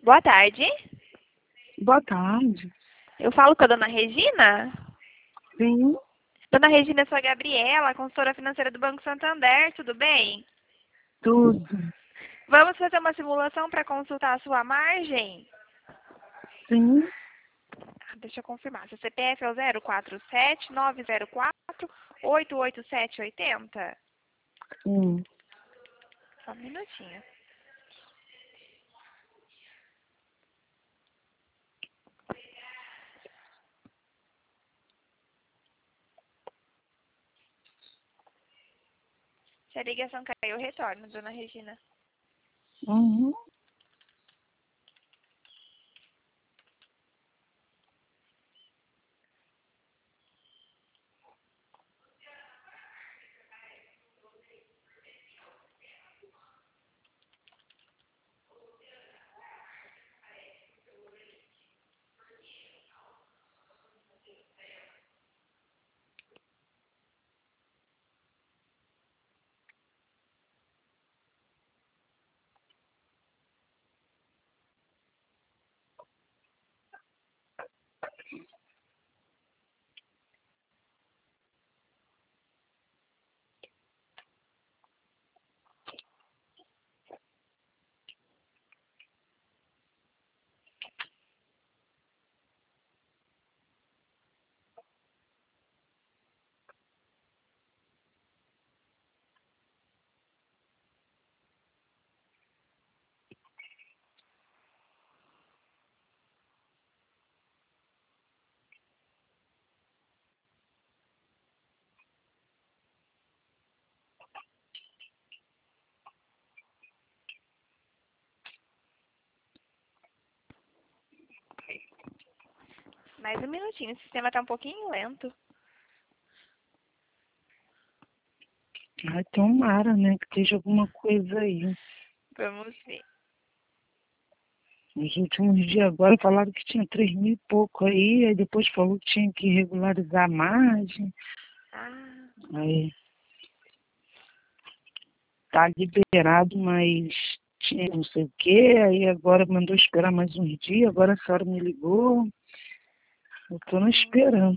Boa tarde. Boa tarde. Eu falo com a dona Regina? Sim, Dona Regina, eu sou a Gabriela, consultora financeira do Banco Santander, tudo bem? tudo. Vamos fazer uma simulação para consultar a sua margem? Sim, Deixa eu confirmar. Seu CPF é o 047-904-88780? sim. Só um minutinho. Se a ligação cair, eu retorno, dona Regina. Uhum. Mais um minutinho, o sistema está um pouquinho lento. Ai, tomara, né, que esteja alguma coisa aí. Vamos ver. Nos últimos dias agora falaram que tinha 3.000 e pouco aí depois falou que tinha que regularizar a margem. Ah, Aí tá liberado, mas tinha não sei o quê, aí agora mandou esperar mais uns dias, agora a senhora me ligou. Eu tô na esperança.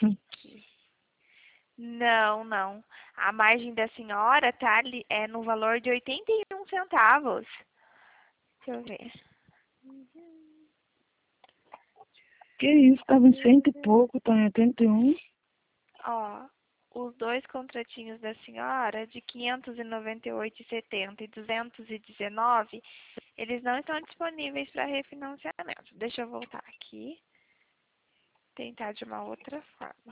não, não. A margem da senhora tá no valor de 81 centavos. Deixa eu ver. Que isso, tava em 100 e pouco, tá em 81. Ó, os dois contratinhos da senhora de 598,70 e 219, eles não estão disponíveis para refinanciamento. Deixa eu voltar aqui. Tentar de uma outra forma.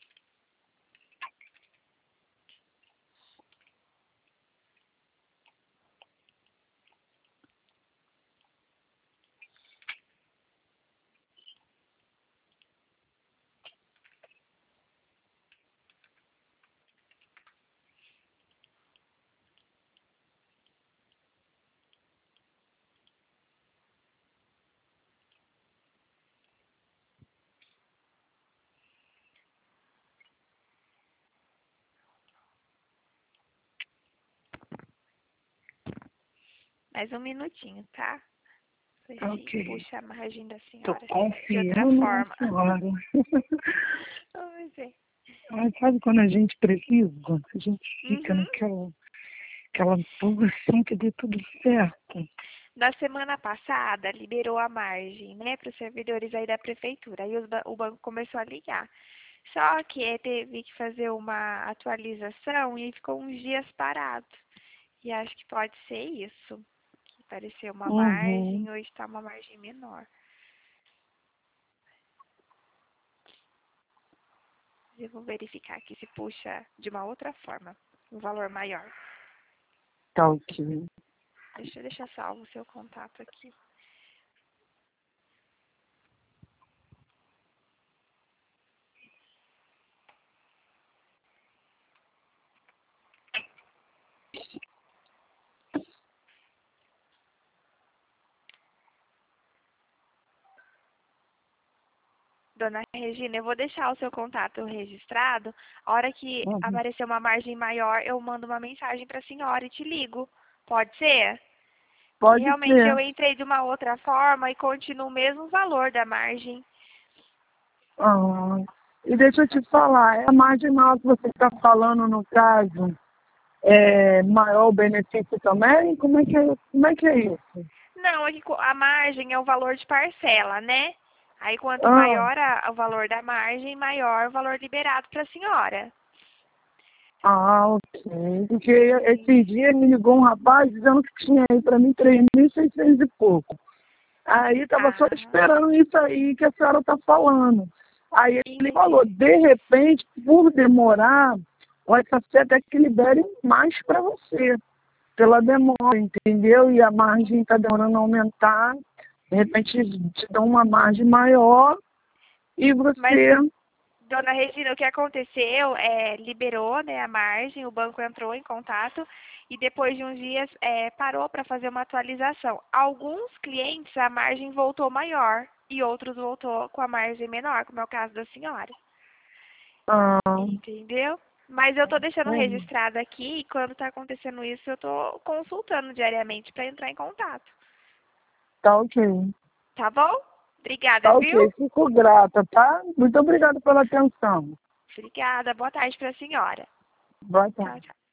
Mais um minutinho, tá? Ver se Ok. puxa a margem da Tô senhora de outra confiando na forma. senhora. Vamos ver. Mas sabe quando a gente precisa? A gente fica Uhum. naquela pulga assim que dê tudo certo. Na semana passada, liberou a margem, né, para os servidores aí da prefeitura. Aí o banco começou a ligar. Só que teve que fazer uma atualização e ficou uns dias parado. E acho que pode ser isso. Que apareceu uma Uhum. margem, hoje está uma margem menor. Eu vou verificar aqui se puxa de uma outra forma, um valor maior. Tá ok. Deixa eu deixar salvo o seu contato aqui. Dona Regina, eu vou deixar o seu contato registrado. A hora que Uhum. aparecer uma margem maior, eu mando uma mensagem para a senhora e te ligo. Pode ser? Pode Realmente ser. eu entrei de uma outra forma e continua o mesmo valor da margem. Ah, e deixa eu te falar, é a margem maior que você está falando, no caso, é maior o benefício também? Como é que é isso? Não, é que a margem é o valor de parcela, né? Aí quanto Ah, maior o valor da margem, maior o valor liberado para a senhora. ok. Porque Sim. esses dias me ligou um rapaz dizendo que tinha aí para mim 3.600 e pouco. Aí estava só Ah, esperando isso aí que a senhora está falando. Aí ele falou, entendi. de repente, por demorar, pode ser até que libere mais para você, pela demora, entendeu? E a margem está demorando a aumentar, de repente te dão uma margem maior e Mas, você... dona Regina, o que aconteceu é, liberou, né, a margem, o banco entrou em contato e depois de uns dias parou para fazer uma atualização. Alguns clientes a margem voltou maior e outros voltou com a margem menor, como é o caso da senhora. Ah, Entendeu? Mas eu tô deixando hum, registrado aqui e quando tá acontecendo isso eu tô consultando diariamente para entrar em contato. tá ok. Tá bom? Obrigada, Tá viu? ok, fico grata, tá? Muito obrigada pela atenção. Obrigada. Boa tarde para a senhora. Boa tarde. Tchau, tchau.